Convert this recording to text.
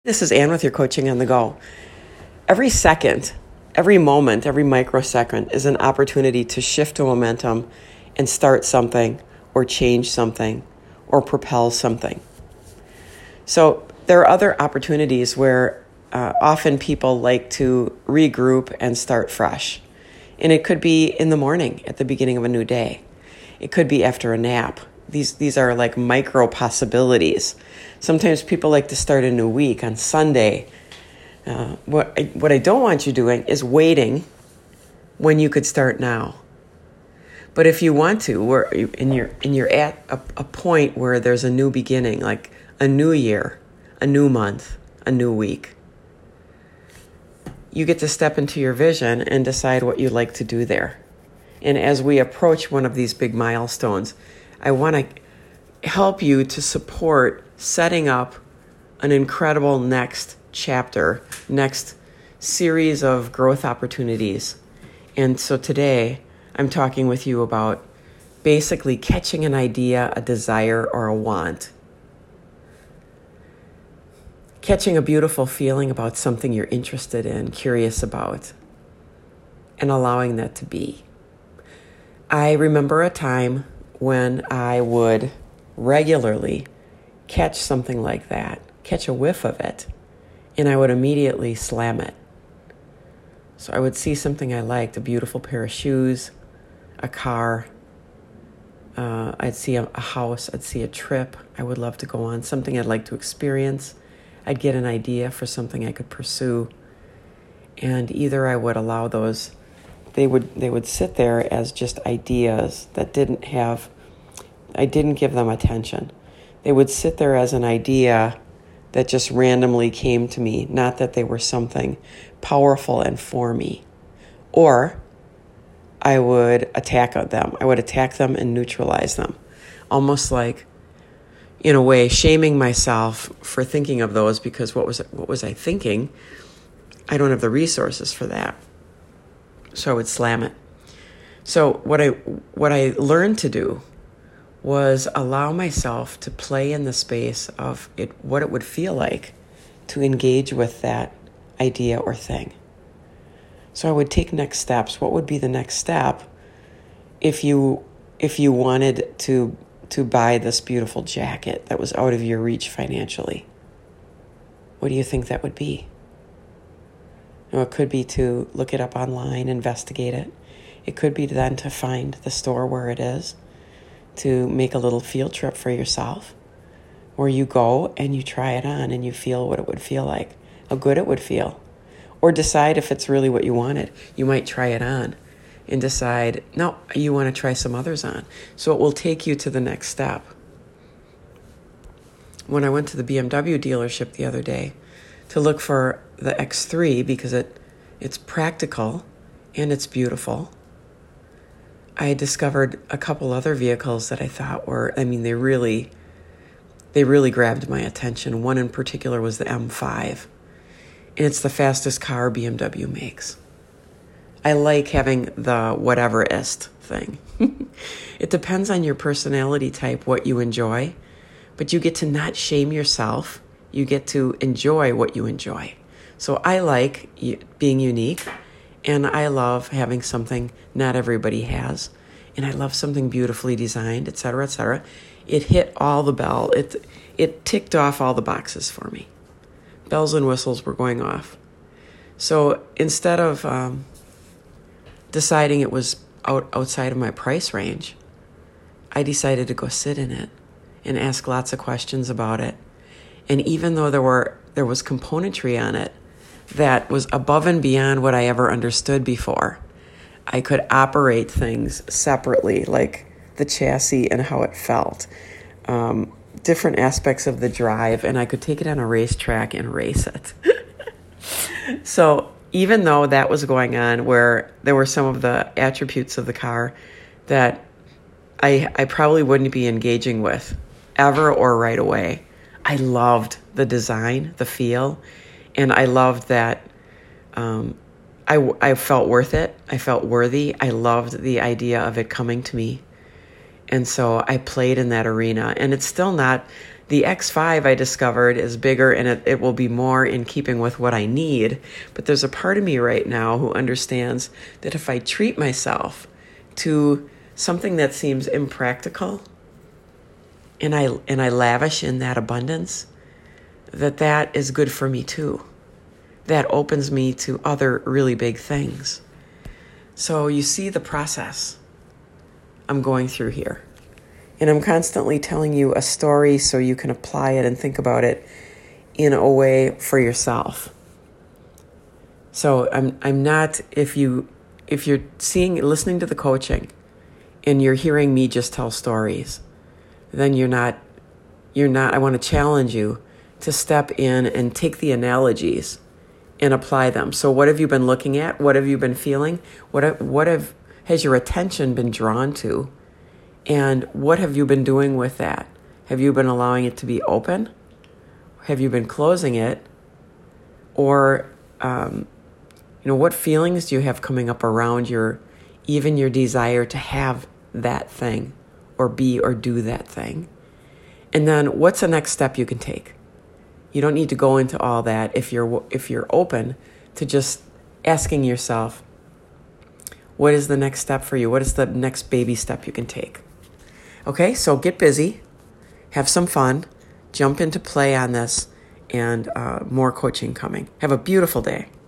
This is Ann with your Coaching on the Go. Every second, every moment, every microsecond is an opportunity to shift a momentum and start something or change something or propel something. So there are other opportunities where often people like to regroup and start fresh. And it could be in the morning at the beginning of a new day. It could be after a nap. These are like micro possibilities. Sometimes people like to start a new week on Sunday. What I don't want you doing is waiting when you could start now. But if you want to, and you're at a point where there's a new beginning, like a new year, a new month, a new week, you get to step into your vision and decide what you'd like to do there. And as we approach one of these big milestones, I want to help you to support setting up an incredible next chapter, next series of growth opportunities. And so today, I'm talking with you about basically catching an idea, a desire, or a want. Catching a beautiful feeling about something you're interested in, curious about, and allowing that to be. I remember a time when I would regularly catch something like that, catch a whiff of it, and I would immediately slam it. So I would see something I liked, a beautiful pair of shoes, a car, I'd see a house, I'd see a trip I would love to go on, something I'd like to experience. I'd get an idea for something I could pursue, and either I would allow those, they would sit there as just ideas that I didn't give them attention. They would sit there as an idea that just randomly came to me, not that they were something powerful and for me. Or I would attack them. I would attack them and neutralize them, almost like, in a way, shaming myself for thinking of those, because what was I thinking? I don't have the resources for that. So I would slam it. So what I learned to do was allow myself to play in the space of what it would feel like to engage with that idea or thing. So I would take next steps. What would be the next step if you wanted to buy this beautiful jacket that was out of your reach financially? What do you think that would be? It could be to look it up online, investigate it. It could be then to find the store where it is, to make a little field trip for yourself, where you go and you try it on and you feel what it would feel like, how good it would feel. Or decide if it's really what you wanted. You might try it on and decide, no, you want to try some others on. So it will take you to the next step. When I went to the BMW dealership the other day to look for the X3 because it's practical and it's beautiful, I discovered a couple other vehicles that I thought they really grabbed my attention. One in particular was the M5. And it's the fastest car BMW makes. I like having the whateverist thing. It depends on your personality type, what you enjoy, but you get to not shame yourself. You get to enjoy what you enjoy. So I like being unique, and I love having something not everybody has, and I love something beautifully designed, et cetera, et cetera. It hit all the bell. It ticked off all the boxes for me. Bells and whistles were going off. So instead of deciding it was outside of my price range, I decided to go sit in it and ask lots of questions about it. And even though there was componentry on it that was above and beyond what I ever understood before, I could operate things separately, like the chassis and how it felt, different aspects of the drive, and I could take it on a racetrack and race it. So even though that was going on, where there were some of the attributes of the car that I probably wouldn't be engaging with ever or right away, I loved the design, the feel, and I loved that I felt worth it. I felt worthy. I loved the idea of it coming to me. And so I played in that arena, and it's still not The X5 I discovered is bigger and it will be more in keeping with what I need. But there's a part of me right now who understands that if I treat myself to something that seems impractical and I lavish in that abundance, that is good for me too. That opens me to other really big things. So you see the process I'm going through here. And I'm constantly telling you a story so you can apply it and think about it in a way for yourself. So I'm not, if you're listening to the coaching and you're hearing me just tell stories, then you're not, I want to challenge you to step in and take the analogies and apply them. So what have you been looking at? What have you been feeling? Has your attention been drawn to? And what have you been doing with that? Have you been allowing it to be open? Have you been closing it? Or, what feelings do you have coming up around your desire to have that thing or be or do that thing? And then what's the next step you can take? You don't need to go into all that if you're open to just asking yourself, what is the next step for you? What is the next baby step you can take? Okay, so get busy, have some fun, jump into play on this, and more coaching coming. Have a beautiful day.